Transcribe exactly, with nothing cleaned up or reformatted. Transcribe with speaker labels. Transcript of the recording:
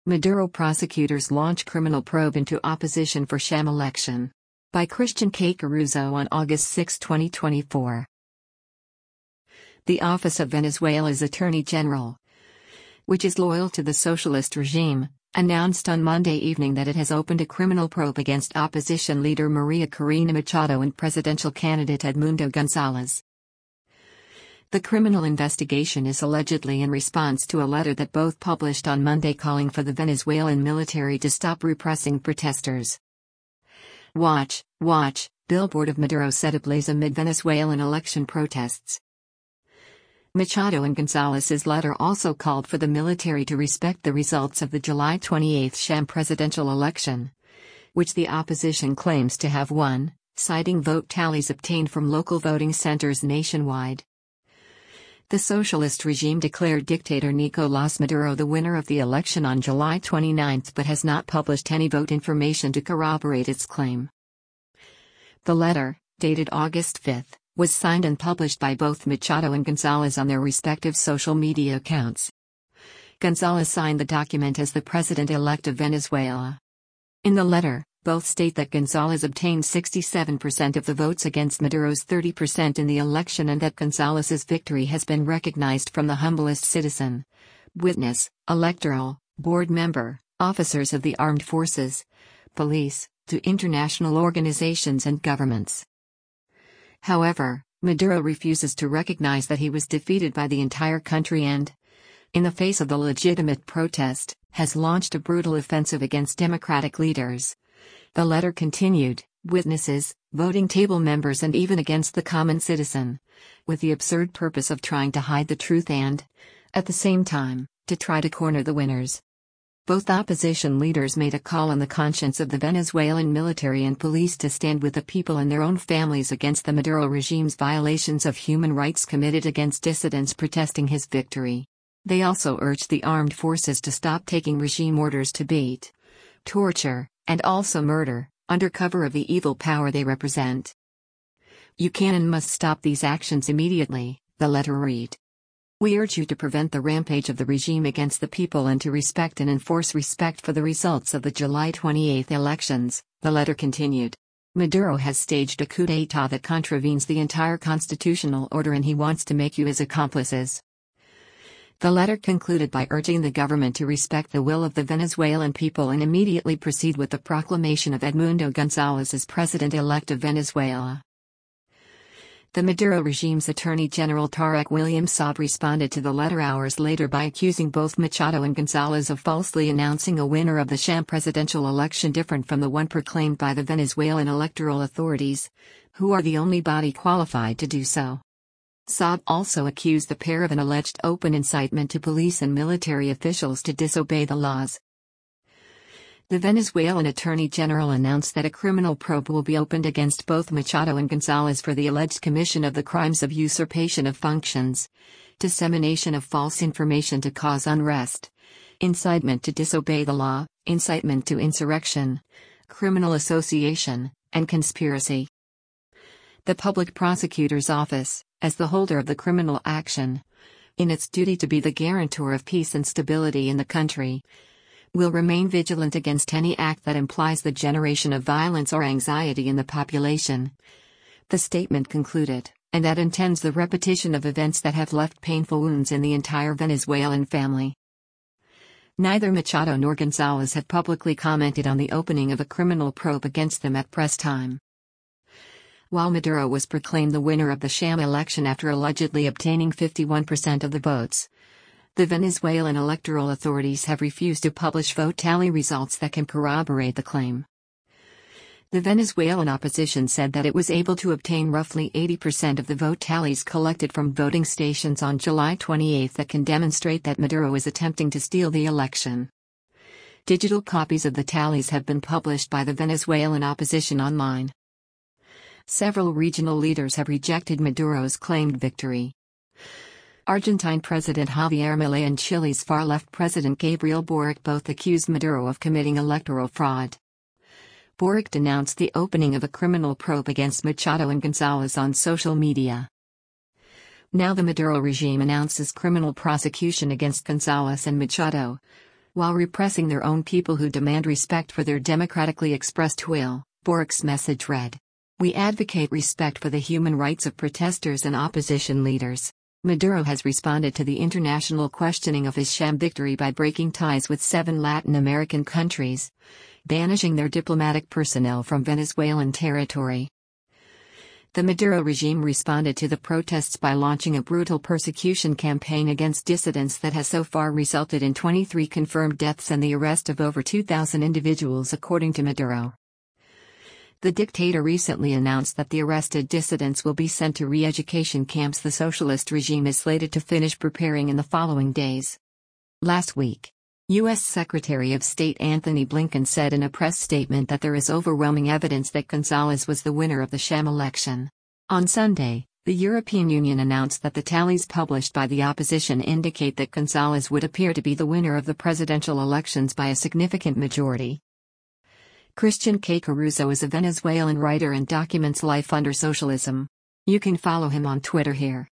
Speaker 1: Maduro prosecutors launch criminal probe into opposition for sham election. By Christian K. Caruso on August sixth, twenty twenty-four. The Office of Venezuela's Attorney General, which is loyal to the socialist regime, announced on Monday evening that it has opened a criminal probe against opposition leader Maria Corina Machado and presidential candidate Edmundo Gonzalez. The criminal investigation is allegedly in response to a letter that both published on Monday calling for the Venezuelan military to stop repressing protesters. Watch, watch, billboard of Maduro set ablaze amid Venezuelan election protests. Machado and Gonzalez's letter also called for the military to respect the results of the July twenty-eighth sham presidential election, which the opposition claims to have won, citing vote tallies obtained from local voting centers nationwide. The socialist regime declared dictator Nicolás Maduro the winner of the election on July twenty-ninth but has not published any vote information to corroborate its claim. The letter, dated August fifth, was signed and published by both Machado and Gonzalez on their respective social media accounts. Gonzalez signed the document as the president-elect of Venezuela. In the letter, both state that Gonzalez obtained sixty-seven percent of the votes against Maduro's thirty percent in the election and that Gonzalez's victory has been recognized from the humblest citizen, witness, electoral, board member, officers of the armed forces, police, to international organizations and governments. However, Maduro refuses to recognize that he was defeated by the entire country and, in the face of the legitimate protest, has launched a brutal offensive against democratic leaders. The letter continued, witnesses, voting table members and even against the common citizen, with the absurd purpose of trying to hide the truth and, at the same time, to try to corner the winners. Both opposition leaders made a call on the conscience of the Venezuelan military and police to stand with the people and their own families against the Maduro regime's violations of human rights committed against dissidents protesting his victory. They also urged the armed forces to stop taking regime orders to beat, torture, and also murder, under cover of the evil power they represent. You can and must stop these actions immediately, the letter read. We urge you to prevent the rampage of the regime against the people and to respect and enforce respect for the results of the July twenty-eighth elections, the letter continued. Maduro has staged a coup d'état that contravenes the entire constitutional order and he wants to make you his accomplices. The letter concluded by urging the government to respect the will of the Venezuelan people and immediately proceed with the proclamation of Edmundo Gonzalez as president-elect of Venezuela. The Maduro regime's Attorney General Tarek William Saab responded to the letter hours later by accusing both Machado and Gonzalez of falsely announcing a winner of the sham presidential election different from the one proclaimed by the Venezuelan electoral authorities, who are the only body qualified to do so. Saab also accused the pair of an alleged open incitement to police and military officials to disobey the laws. The Venezuelan Attorney General announced that a criminal probe will be opened against both Machado and Gonzalez for the alleged commission of the crimes of usurpation of functions, dissemination of false information to cause unrest, incitement to disobey the law, incitement to insurrection, criminal association, and conspiracy. The Public Prosecutor's Office, as the holder of the criminal action, in its duty to be the guarantor of peace and stability in the country, will remain vigilant against any act that implies the generation of violence or anxiety in the population. The statement concluded, and that intends the repetition of events that have left painful wounds in the entire Venezuelan family. Neither Machado nor Gonzalez have publicly commented on the opening of a criminal probe against them at press time. While Maduro was proclaimed the winner of the sham election after allegedly obtaining fifty-one percent of the votes, the Venezuelan electoral authorities have refused to publish vote tally results that can corroborate the claim. The Venezuelan opposition said that it was able to obtain roughly eighty percent of the vote tallies collected from voting stations on July twenty-eighth that can demonstrate that Maduro is attempting to steal the election. Digital copies of the tallies have been published by the Venezuelan opposition online. Several regional leaders have rejected Maduro's claimed victory. Argentine President Javier Milei and Chile's far-left President Gabriel Boric both accused Maduro of committing electoral fraud. Boric denounced the opening of a criminal probe against Machado and Gonzalez on social media. Now the Maduro regime announces criminal prosecution against Gonzalez and Machado, while repressing their own people who demand respect for their democratically expressed will. Boric's message read: "We advocate respect for the human rights of protesters and opposition leaders." Maduro has responded to the international questioning of his sham victory by breaking ties with seven Latin American countries, banishing their diplomatic personnel from Venezuelan territory. The Maduro regime responded to the protests by launching a brutal persecution campaign against dissidents that has so far resulted in twenty-three confirmed deaths and the arrest of over two thousand individuals, according to Maduro. The dictator recently announced that the arrested dissidents will be sent to re-education camps the socialist regime is slated to finish preparing in the following days. Last week, U S Secretary of State Anthony Blinken said in a press statement that there is overwhelming evidence that González was the winner of the sham election. On Sunday, the European Union announced that the tallies published by the opposition indicate that González would appear to be the winner of the presidential elections by a significant majority. Christian K. Caruso is a Venezuelan writer and documents life under socialism. You can follow him on Twitter here.